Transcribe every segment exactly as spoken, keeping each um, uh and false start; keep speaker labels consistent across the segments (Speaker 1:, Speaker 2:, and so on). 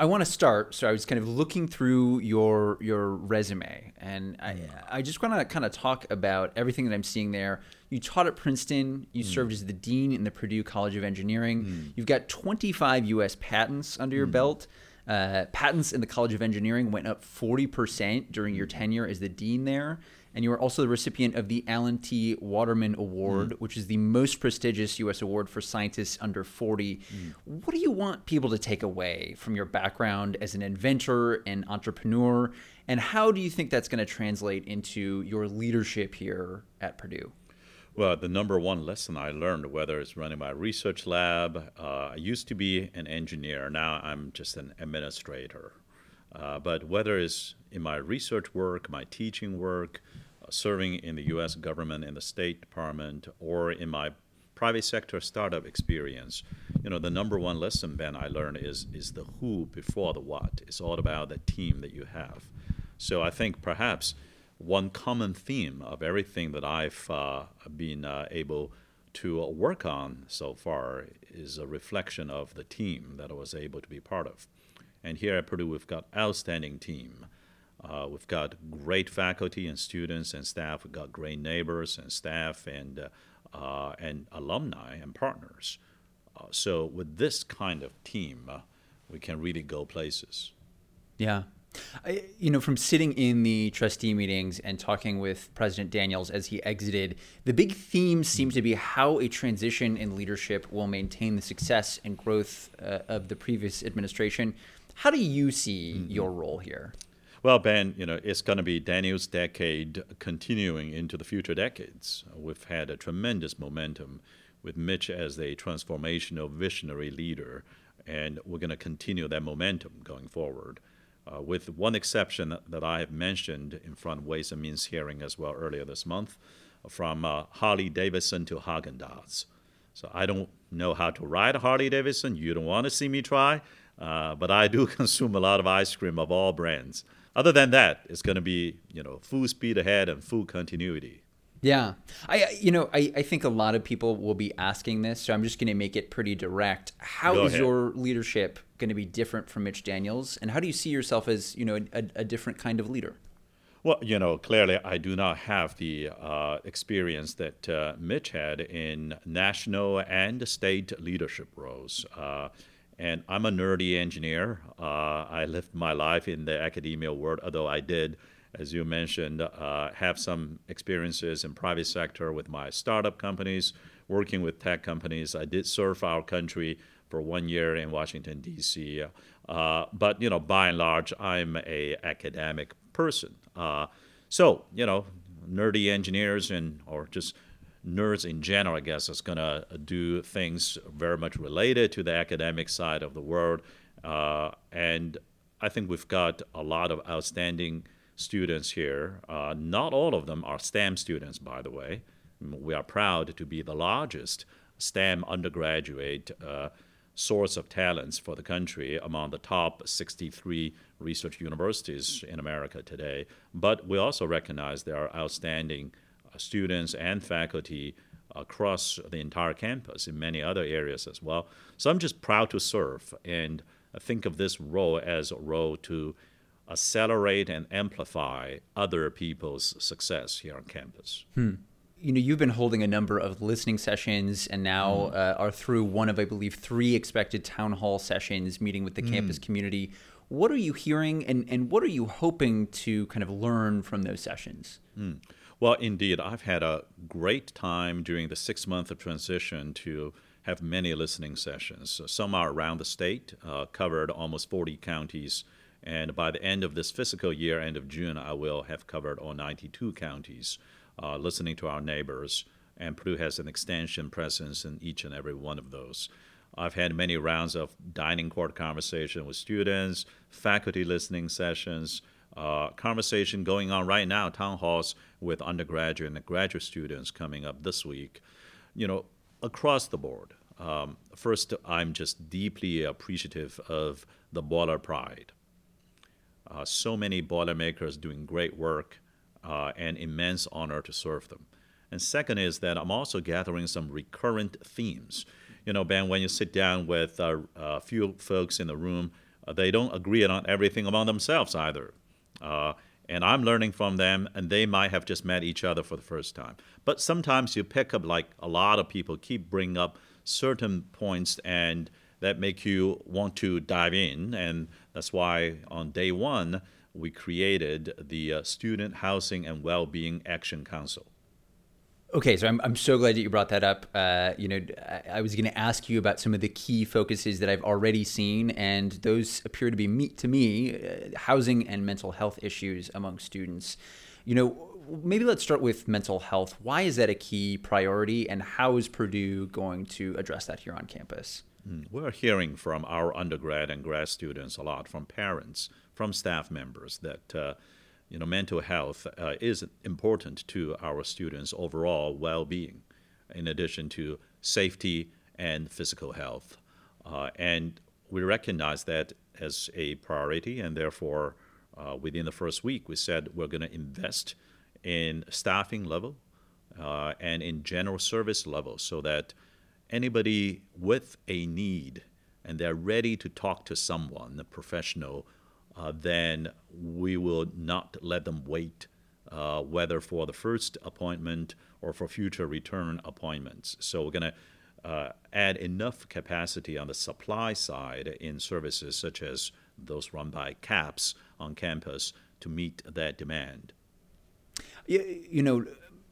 Speaker 1: I want to start. So I was kind of looking through your your resume, and I I just want to kind of talk about everything that I'm seeing there. You taught at Princeton. You mm. served as the dean in the Purdue College of Engineering. Mm. You've got twenty-five U S patents under your mm. belt. Uh, patents in the College of Engineering went up forty percent during your tenure as the dean there. And you were also the recipient of the Alan T. Waterman Award, mm. which is the most prestigious U S award for scientists under forty. Mm. What do you want people to take away from your background as an inventor and entrepreneur? And how do you think that's going to translate into your leadership here at Purdue?
Speaker 2: Well, the number one lesson I learned, whether it's running my research lab, uh, I used to be an engineer. Now I'm just an administrator. Uh, but whether it's in my research work, my teaching work, uh, serving in the U S government in the State Department, or in my private sector startup experience, you know, the number one lesson, Ben, I learned is is the who before the what. It's all about the team that you have. So I think perhaps one common theme of everything that I've uh, been uh, able to work on so far is a reflection of the team that I was able to be part of. And here at Purdue, we've got outstanding team. Uh, we've got great faculty and students and staff. We've got great neighbors and staff and uh, uh, and alumni and partners. Uh, so with this kind of team, uh, we can really go places.
Speaker 1: Yeah. I, you know, from sitting in the trustee meetings and talking with President Daniels as he exited, the big theme seems to be how a transition in leadership will maintain the success and growth uh, of the previous administration. How do you see mm-hmm. your role here?
Speaker 2: Well, Ben, you know, it's going to be Daniel's decade continuing into the future decades. We've had a tremendous momentum with Mitch as a transformational visionary leader, and we're going to continue that momentum going forward. Uh, with one exception that I have mentioned in front of Ways and Means hearing as well earlier this month, from uh, Harley Davidson to Haagen-Dazs. So I don't know how to ride a Harley Davidson. You don't want to see me try, uh, but I do consume a lot of ice cream of all brands. Other than that, it's going to be, you know, full speed ahead and full continuity.
Speaker 1: Yeah. I, you know, I, I think a lot of people will be asking this, so I'm just going to make it pretty direct. How
Speaker 2: Go
Speaker 1: is
Speaker 2: ahead.
Speaker 1: your leadership going to be different from Mitch Daniels? And how do you see yourself as, you know, a, a different kind of leader?
Speaker 2: Well, you know, clearly I do not have the uh, experience that uh, Mitch had in national and state leadership roles. Uh, and I'm a nerdy engineer. Uh, I lived my life in the academia world, although I did, as you mentioned, uh, have some experiences in private sector with my startup companies, working with tech companies. I did serve our country for one year in Washington, D C. Uh, but, you know, by and large, I'm a academic person. Uh, so, you know, nerdy engineers and or just nerds in general, I guess, is going to do things very much related to the academic side of the world. Uh, and I think we've got a lot of outstanding students here. Uh, not all of them are STEM students, by the way. We are proud to be the largest STEM undergraduate uh, source of talents for the country among the top sixty-three research universities in America today. But we also recognize there are outstanding uh, students and faculty across the entire campus in many other areas as well. So I'm just proud to serve and think of this role as a role to accelerate and amplify other people's success here on campus.
Speaker 1: Hmm. You know, you've been holding a number of listening sessions and now mm. uh, are through one of, I believe, three expected town hall sessions meeting with the mm. campus community. What are you hearing and, and what are you hoping to kind of learn from those sessions?
Speaker 2: Mm. Well, indeed, I've had a great time during the six months of transition to have many listening sessions. So some are around the state, uh, covered almost forty counties. And by the end of this fiscal year, end of June, I will have covered all ninety-two counties, uh, listening to our neighbors. And Purdue has an extension presence in each and every one of those. I've had many rounds of dining court conversation with students, faculty listening sessions, uh, conversation going on right now, town halls with undergraduate and graduate students coming up this week. You know, across the board. Um, first, I'm just deeply appreciative of the Boiler Pride. Uh, so many Boilermakers doing great work, uh, and immense honor to serve them. And second is that I'm also gathering some recurrent themes. You know, Ben, when you sit down with uh, a few folks in the room, Uh, they don't agree on everything among themselves either. Uh, and I'm learning from them, and they might have just met each other for the first time. But sometimes you pick up, like a lot of people keep bringing up certain points, and that make you want to dive in. And that's why on day one, we created the uh, Student Housing and Wellbeing Action Council.
Speaker 1: Okay, so I'm I'm so glad that you brought that up. Uh, you know, I, I was going to ask you about some of the key focuses that I've already seen, and those appear to be me, to me, uh, housing and mental health issues among students. You know, maybe let's start with mental health. Why is that a key priority, and how is Purdue going to address that here on campus?
Speaker 2: We're hearing from our undergrad and grad students a lot, from parents, from staff members, that uh, you know, mental health uh, is important to our students' overall well-being, in addition to safety and physical health. Uh, and we recognize that as a priority, and therefore, uh, within the first week, we said we're going to invest in staffing level uh, and in general service level, so that anybody with a need and they're ready to talk to someone, a professional, Uh, then we will not let them wait, uh, whether for the first appointment or for future return appointments. So we're going to uh, add enough capacity on the supply side in services such as those run by CAPS on campus to meet that demand.
Speaker 1: You, you know,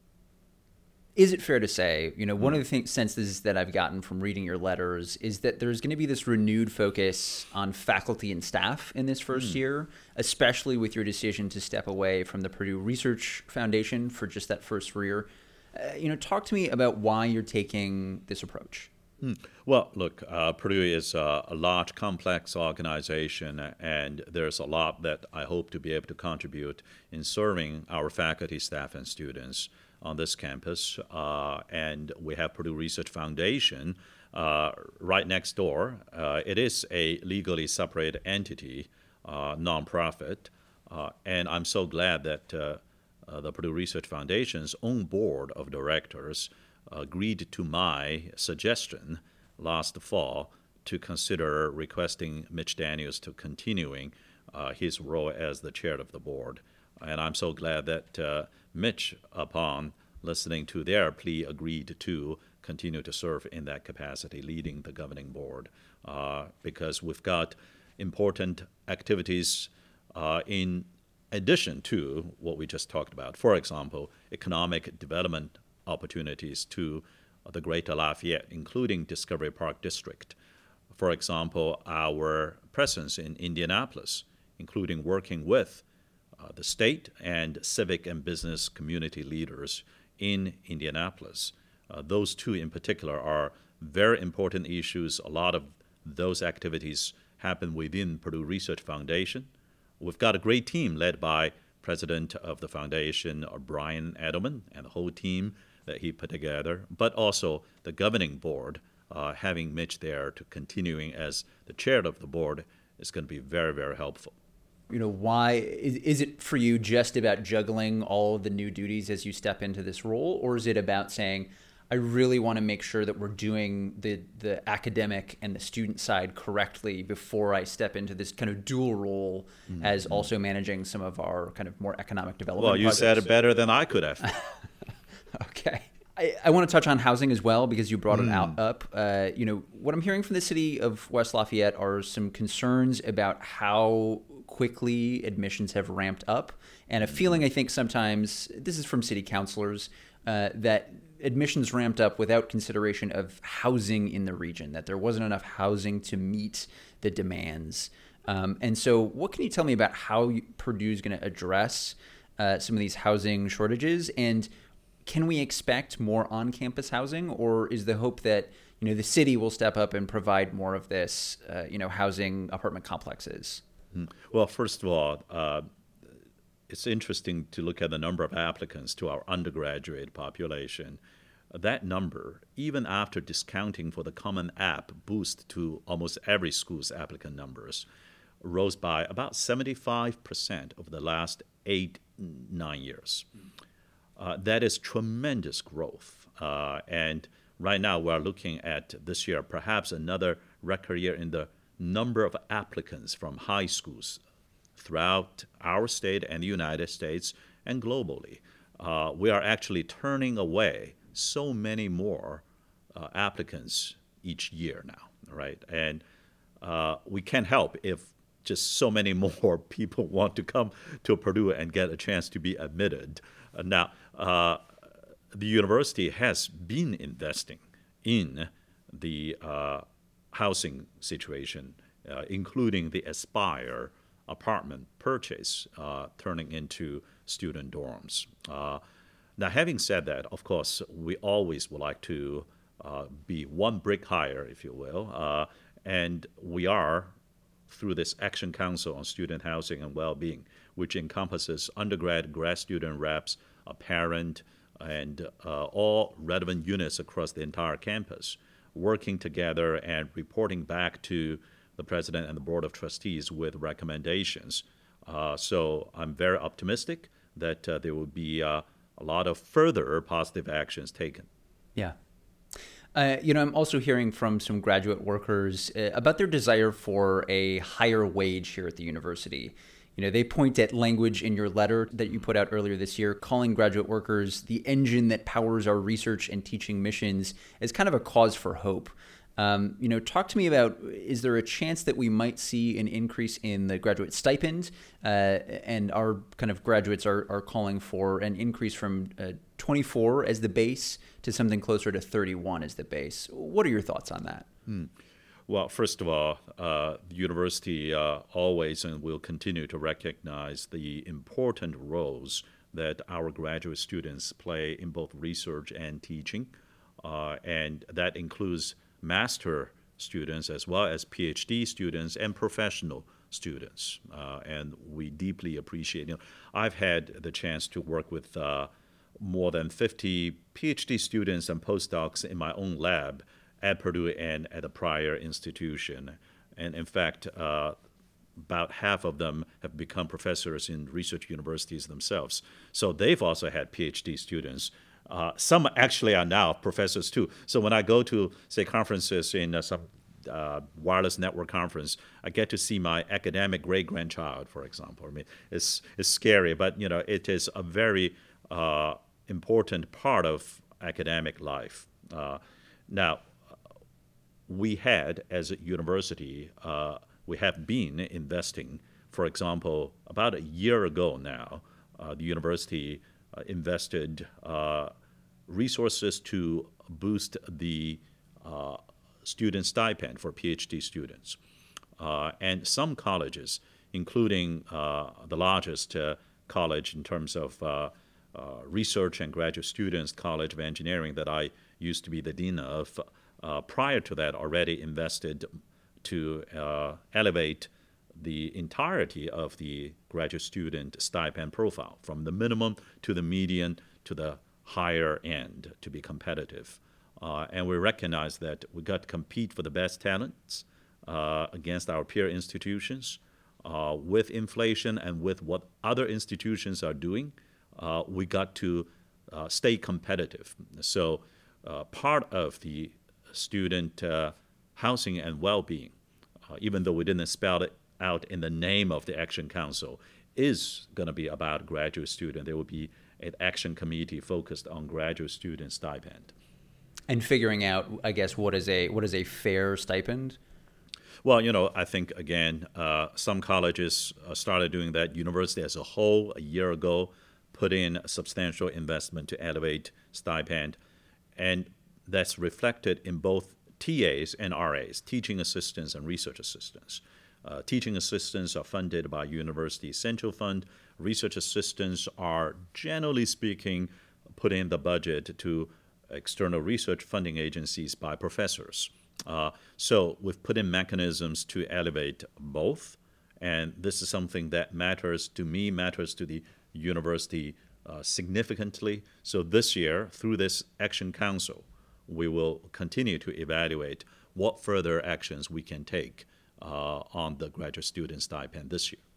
Speaker 1: is it fair to say, you know, one of the things, senses that I've gotten from reading your letters is that there's going to be this renewed focus on faculty and staff in this first mm. year, especially with your decision to step away from the Purdue Research Foundation for just that first year. Uh, you know, talk to me about why you're taking this approach.
Speaker 2: Mm. Well, look, uh, Purdue is a, a large, complex organization, and there's a lot that I hope to be able to contribute in serving our faculty, staff, and students on this campus. Uh, and we have Purdue Research Foundation uh, right next door. Uh, it is a legally separate entity, uh, nonprofit, uh, and I'm so glad that uh, uh, the Purdue Research Foundation's own board of directors agreed to my suggestion last fall to consider requesting Mitch Daniels to continuing uh, his role as the chair of the board. And I'm so glad that uh, Mitch, upon listening to their plea, agreed to continue to serve in that capacity, leading the governing board, uh, because we've got important activities uh, in addition to what we just talked about. For example, economic development opportunities to the Greater Lafayette, including Discovery Park District. For example, our presence in Indianapolis, including working with uh, the state and civic and business community leaders in Indianapolis. Uh, those two in particular are very important issues. A lot of those activities happen within Purdue Research Foundation. We've got a great team led by President of the Foundation, Brian Edelman, and the whole team that he put together, but also the governing board, uh, having Mitch there to continuing as the chair of the board is going to be very, very helpful.
Speaker 1: You know, why is, is it for you just about juggling all of the new duties as you step into this role, or is it about saying, I really want to make sure that we're doing the the academic and the student side correctly before I step into this kind of dual role mm-hmm. as also managing some of our kind of more economic development
Speaker 2: Well, you
Speaker 1: projects?
Speaker 2: said it better than I could have.
Speaker 1: Okay. I, I want to touch on housing as well because you brought mm. it out up. Uh, you know, what I'm hearing from the city of West Lafayette are some concerns about how quickly admissions have ramped up, and a feeling I think sometimes, this is from city councilors, uh, that admissions ramped up without consideration of housing in the region, that there wasn't enough housing to meet the demands. Um, and so what can you tell me about how Purdue is going to address uh, some of these housing shortages, and can we expect more on-campus housing, or is the hope that, you know, the city will step up and provide more of this, uh, you know, housing apartment complexes?
Speaker 2: Well, first of all, uh, it's interesting to look at the number of applicants to our undergraduate population. That number, even after discounting for the Common App boost to almost every school's applicant numbers, rose by about seventy-five percent over the last eight, nine years. Uh, that is tremendous growth. Uh, and right now we're looking at this year, perhaps another record year in the number of applicants from high schools throughout our state and the United States and globally. Uh, we are actually turning away so many more uh, applicants each year now, right? And uh, we can't help if just so many more people want to come to Purdue and get a chance to be admitted. Uh, now, uh, the university has been investing in the uh, housing situation, uh, including the Aspire apartment purchase, uh, turning into student dorms. Uh, now, having said that, of course, we always would like to uh, be one brick higher, if you will, uh, and we are through this Action Council on Student Housing and Well-Being, which encompasses undergrad, grad student reps, a parent, and uh, all relevant units across the entire campus, working together and reporting back to the president and the board of trustees with recommendations. Uh, so I'm very optimistic that uh, there will be uh, a lot of further positive actions taken.
Speaker 1: Yeah. Uh, you know, I'm also hearing from some graduate workers uh, about their desire for a higher wage here at the university. You know, they point at language in your letter that you put out earlier this year, calling graduate workers the engine that powers our research and teaching missions as kind of a cause for hope. Um, you know, talk to me about, is there a chance that we might see an increase in the graduate stipend? Uh, and our kind of graduates are, are calling for an increase from uh, twenty-four as the base to something closer to thirty-one as the base. What are your thoughts on that?
Speaker 2: Hmm. Well, first of all, uh, the university uh, always and will continue to recognize the important roles that our graduate students play in both research and teaching, uh, and that includes master students as well as PhD students and professional students. Uh, and we deeply appreciate, you know, I've had the chance to work with uh, more than fifty PhD students and postdocs in my own lab at Purdue and at a prior institution. And in fact, uh, about half of them have become professors in research universities themselves. So they've also had PhD students. Uh, some actually are now professors too. So when I go to, say, conferences in uh, some uh, wireless network conference, I get to see my academic great-grandchild, for example. I mean, it's, it's scary, but you know, it is a very uh, important part of academic life. Uh, now, we had, as a university, uh, we have been investing. For example, about a year ago now, uh, the university uh, invested uh, resources to boost the uh, student stipend for PhD students. Uh, and some colleges, including uh, the largest uh, college in terms of uh, uh, research and graduate students, College of Engineering, that I used to be the dean of, Uh, prior to that, already invested to uh, elevate the entirety of the graduate student stipend profile, from the minimum to the median to the higher end, to be competitive. Uh, and we recognize that we got to compete for the best talents uh, against our peer institutions. Uh, with inflation and with what other institutions are doing, uh, we got to uh, stay competitive. So uh, part of the student uh, housing and well-being, uh, even though we didn't spell it out in the name of the Action Council, is going to be about graduate student. There will be an action committee focused on graduate student stipend.
Speaker 1: And figuring out, I guess, what is a what is a fair stipend?
Speaker 2: Well, you know, I think, again, uh, some colleges uh, started doing that. University as a whole, a year ago, put in a substantial investment to elevate stipend. And that's reflected in both T As and R As, teaching assistants and research assistants. Uh, teaching assistants are funded by University Central Fund. Research assistants are, generally speaking, put in the budget to external research funding agencies by professors. Uh, so we've put in mechanisms to elevate both, and this is something that matters to me, matters to the university uh, significantly. So this year, through this Action Council, we will continue to evaluate what further actions we can take uh, on the graduate student stipend this year.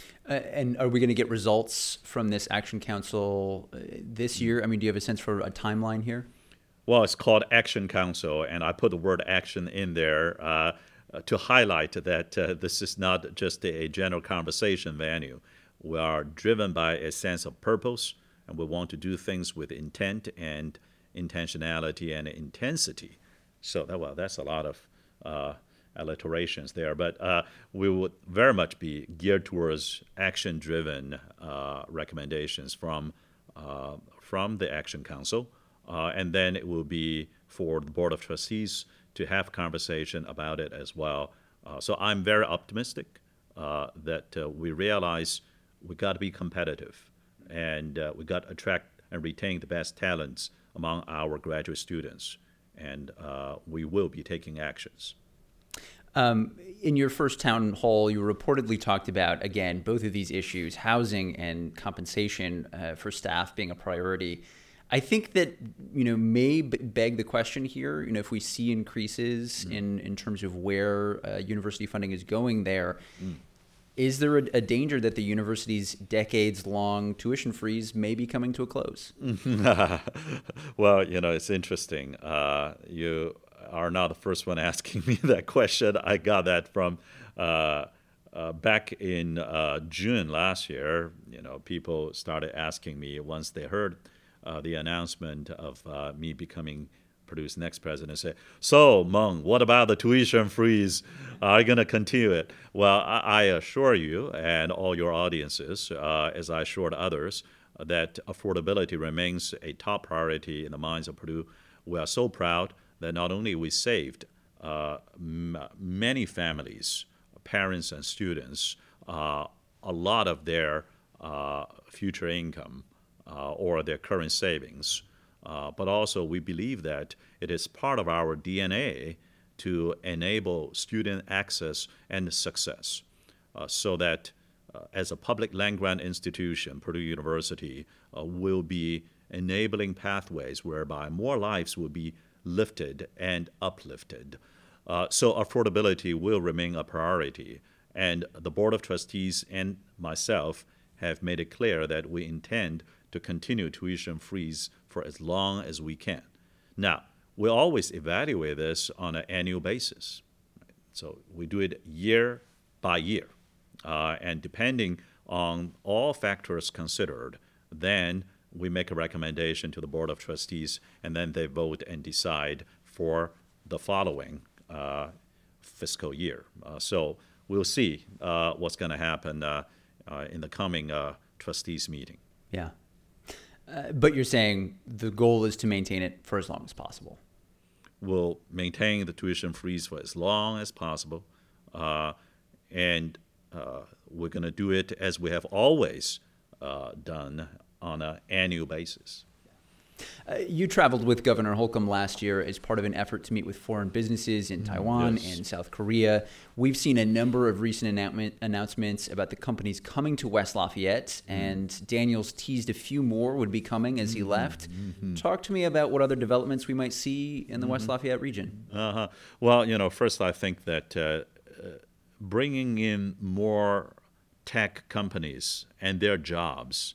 Speaker 1: Uh, and are we going to get results from this Action Council uh, this year? I mean, do you have a sense for a timeline here?
Speaker 2: Well, it's called Action Council, and I put the word action in there. Uh, uh, to highlight that uh, this is not just a general conversation venue. We are driven by a sense of purpose, and we want to do things with intent and intentionality and intensity. So, that, well, that's a lot of uh, alliterations there, but uh, we would very much be geared towards action-driven uh, recommendations from uh, from the Action Council, uh, and then it will be for the Board of Trustees to have conversation about it as well. Uh, so I'm very optimistic uh, that uh, we realize we got to be competitive, and uh, we got to attract and retain the best talents among our graduate students, and uh, we will be taking actions.
Speaker 1: Um, in your first town hall, you reportedly talked about, again, both of these issues, housing and compensation uh, for staff being a priority. I think that, you know, may beg the question here, you know, if we see increases mm. in, in terms of where uh, university funding is going there, mm. is there a, a danger that the university's decades-long tuition freeze may be coming to a close?
Speaker 2: Well, you know, it's interesting. Uh, you are not the first one asking me that question. I got that from uh, uh, back in uh, June last year. You know, people started asking me once they heard uh, the announcement of uh, me becoming Purdue's next president, say, so, Meng, what about the tuition freeze? Are you going to continue it? Well, I, I assure you and all your audiences, uh, as I assured others, uh, that affordability remains a top priority in the minds of Purdue. We are so proud that not only we saved uh, m- many families, parents and students, uh, a lot of their uh, future income uh, or their current savings, Uh, but also we believe that it is part of our D N A to enable student access and success, uh, so that uh, as a public land-grant institution, Purdue University uh, will be enabling pathways whereby more lives will be lifted and uplifted. Uh, so affordability will remain a priority, and the Board of Trustees and myself have made it clear that we intend to continue tuition freeze for as long as we can. Now, we always evaluate this on an annual basis. So we do it year by year. Uh, and depending on all factors considered, then we make a recommendation to the Board of Trustees, and then they vote and decide for the following uh, fiscal year. Uh, so we'll see uh, what's going to happen uh, uh, in the coming uh, trustees meeting.
Speaker 1: Yeah. Uh, but you're saying the goal is to maintain it for as long as possible.
Speaker 2: We'll maintain the tuition freeze for as long as possible, uh, and uh, we're going to do it as we have always uh, done on an annual basis.
Speaker 1: Uh, you traveled with Governor Holcomb last year as part of an effort to meet with foreign businesses in Taiwan yes. and South Korea. We've seen a number of recent announcement, announcements about the companies coming to West Lafayette, mm. and Daniels teased a few more would be coming as he mm-hmm. left. Mm-hmm. Talk to me about what other developments we might see in the mm-hmm. West Lafayette region.
Speaker 2: Uh-huh. Well, you know, first I think that uh, uh, bringing in more tech companies and their jobs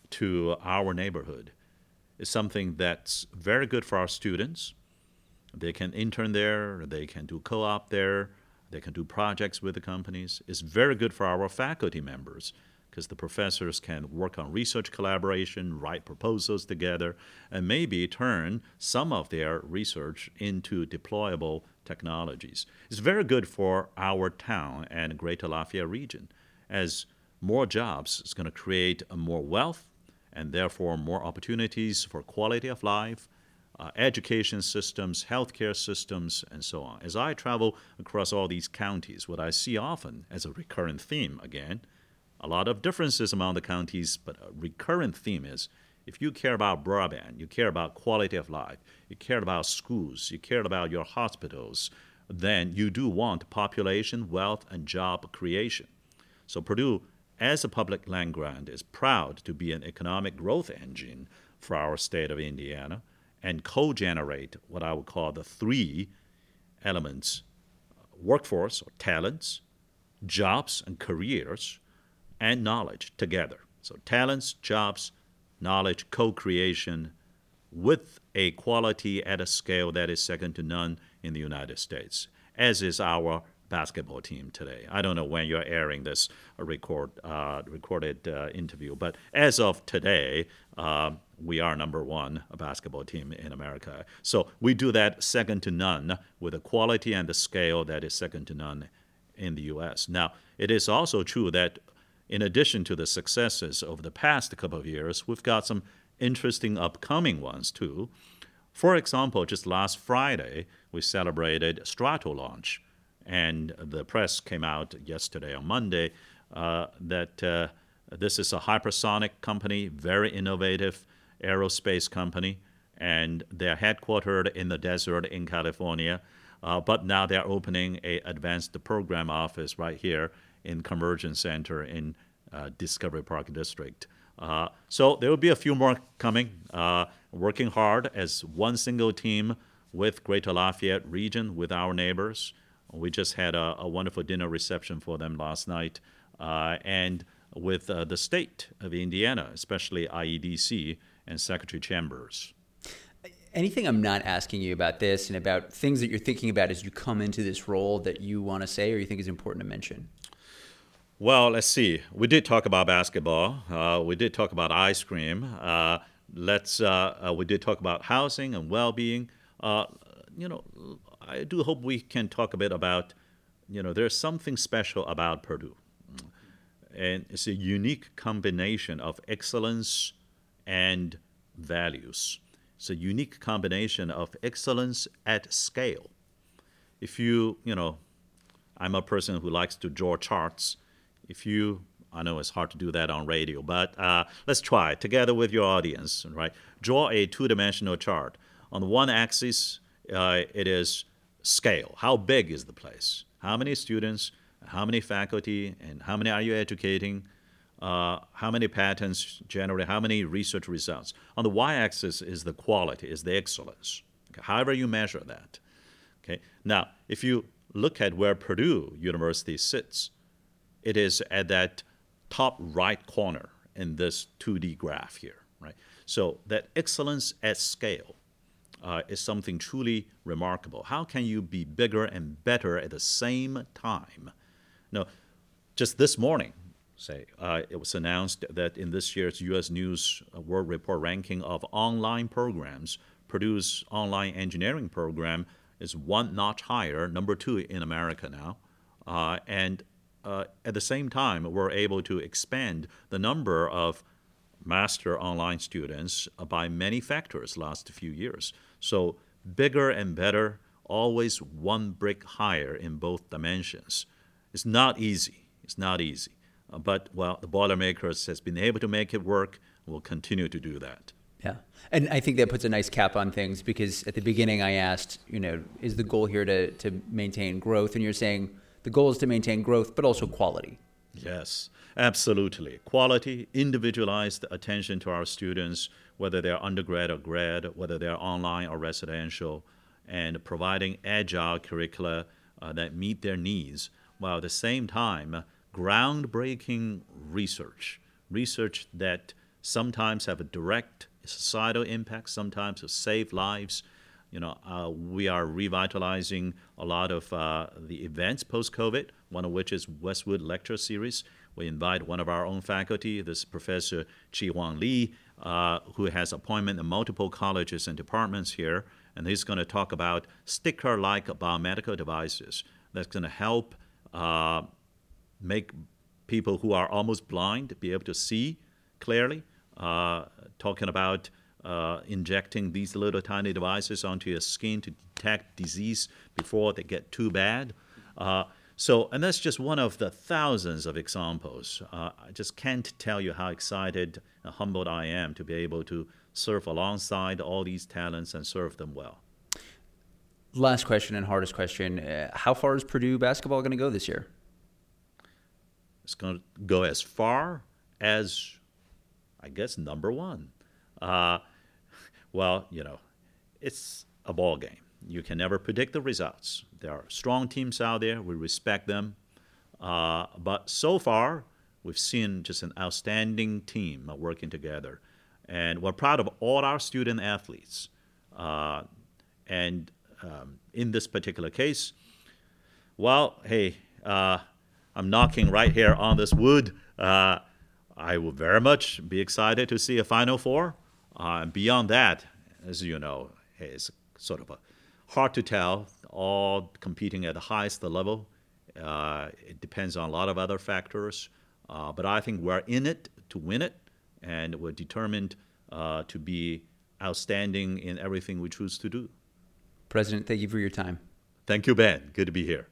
Speaker 2: to our neighborhood is something that's very good for our students. They can intern there, they can do co-op there, they can do projects with the companies. It's very good for our faculty members because the professors can work on research collaboration, write proposals together, and maybe turn some of their research into deployable technologies. It's very good for our town and Greater Lafayette region, as more jobs is going to create more wealth and therefore more opportunities for quality of life, uh, education systems, healthcare systems, and so on. As I travel across all these counties, what I see often as a recurrent theme, again, a lot of differences among the counties, but a recurrent theme is if you care about broadband, you care about quality of life, you care about schools, you care about your hospitals, then you do want population, wealth, and job creation. So Purdue, as a public land grant, is proud to be an economic growth engine for our state of Indiana and co-generate what I would call the three elements: workforce or talents, jobs and careers, and knowledge together. So talents, jobs, knowledge, co-creation with a quality at a scale that is second to none in the United States, as is our basketball team today. I don't know when you're airing this record uh, recorded uh, interview, but as of today, uh, we are number one basketball team in America. So we do that second to none with a quality and the scale that is second to none in the U S. Now, it is also true that in addition to the successes over the past couple of years, we've got some interesting upcoming ones too. For example, just last Friday, we celebrated Strato launch, and the press came out yesterday on Monday uh, that uh, this is a hypersonic company, very innovative aerospace company, and they're headquartered in the desert in California, uh, but now they're opening a advanced program office right here in Convergence Center in uh, Discovery Park District. Uh, so there will be a few more coming, uh, working hard as one single team with Greater Lafayette region, with our neighbors. We just had a, a wonderful dinner reception for them last night, uh, and with uh, the state of Indiana, especially I E D C and Secretary Chambers.
Speaker 1: Anything I'm not asking you about this and about things that you're thinking about as you come into this role that you want to say or you think is important to mention?
Speaker 2: Well, let's see. We did talk about basketball. Uh, we did talk about ice cream. Uh, let's. Uh, uh, we did talk about housing and well-being. Uh, you know, I do hope we can talk a bit about, you know, there's something special about Purdue. And it's a unique combination of excellence and values. It's a unique combination of excellence at scale. If you, you know, I'm a person who likes to draw charts. If you, I know it's hard to do that on radio, but uh, let's try together with your audience, right? Draw a two-dimensional chart. On the one axis, uh, it is scale. How big is the place? How many students? How many faculty? And how many are you educating? Uh, how many patents generate? How many research results? On the y-axis is the quality, is the excellence. Okay? However you measure that. Okay. Now, if you look at where Purdue University sits, it is at that top right corner in this two D graph here, right? So that excellence at scale uh, is something truly remarkable. How can you be bigger and better at the same time? No, just this morning, say, uh, it was announced that in this year's U S News World Report ranking of online programs, Purdue's online engineering program is one notch higher, number two in America now. Uh, and uh, at the same time, we're able to expand the number of master online students by many factors last few years. So bigger and better, always one brick higher in both dimensions. It's not easy. It's not easy. Uh, but, well, the Boilermakers has been able to make it work. We'll continue to do that.
Speaker 1: Yeah. And I think that puts a nice cap on things because at the beginning I asked, you know, is the goal here to, to maintain growth? And you're saying the goal is to maintain growth, but also quality.
Speaker 2: Yes, absolutely. Quality, individualized attention to our students, whether they're undergrad or grad, whether they're online or residential, and providing agile curricula uh, that meet their needs, while at the same time, groundbreaking research, research that sometimes have a direct societal impact, sometimes to save lives. You know, uh, we are revitalizing a lot of uh, the events post-COVID, one of which is Westwood Lecture Series. We invite one of our own faculty, this Professor Chi-Huang Lee, uh, who has appointment in multiple colleges and departments here, and he's going to talk about sticker-like biomedical devices that's going to help uh, make people who are almost blind be able to see clearly. Uh, talking about uh, injecting these little tiny devices onto your skin to detect disease before they get too bad. Uh, so, and that's just one of the thousands of examples. Uh, I just can't tell you how excited and humbled I am to be able to serve alongside all these talents and serve them well.
Speaker 1: Last question and hardest question. Uh, how far is Purdue basketball going to go this year?
Speaker 2: It's going to go as far as, I guess, number one. Uh, well, you know, it's a ball game. You can never predict the results. There are strong teams out there. We respect them. Uh, but so far, we've seen just an outstanding team working together. And we're proud of all our student athletes. Uh, and um, in this particular case, Well, hey, uh, I'm knocking right here on this wood. Uh, I will very much be excited to see a Final Four. Uh, and beyond that, as you know, it's sort of a hard to tell, all competing at the highest level. Uh, it depends on a lot of other factors. Uh, but I think we're in it to win it, and we're determined uh, to be outstanding in everything we choose to do.
Speaker 1: President, thank you for your time.
Speaker 2: Thank you, Ben. Good to be here.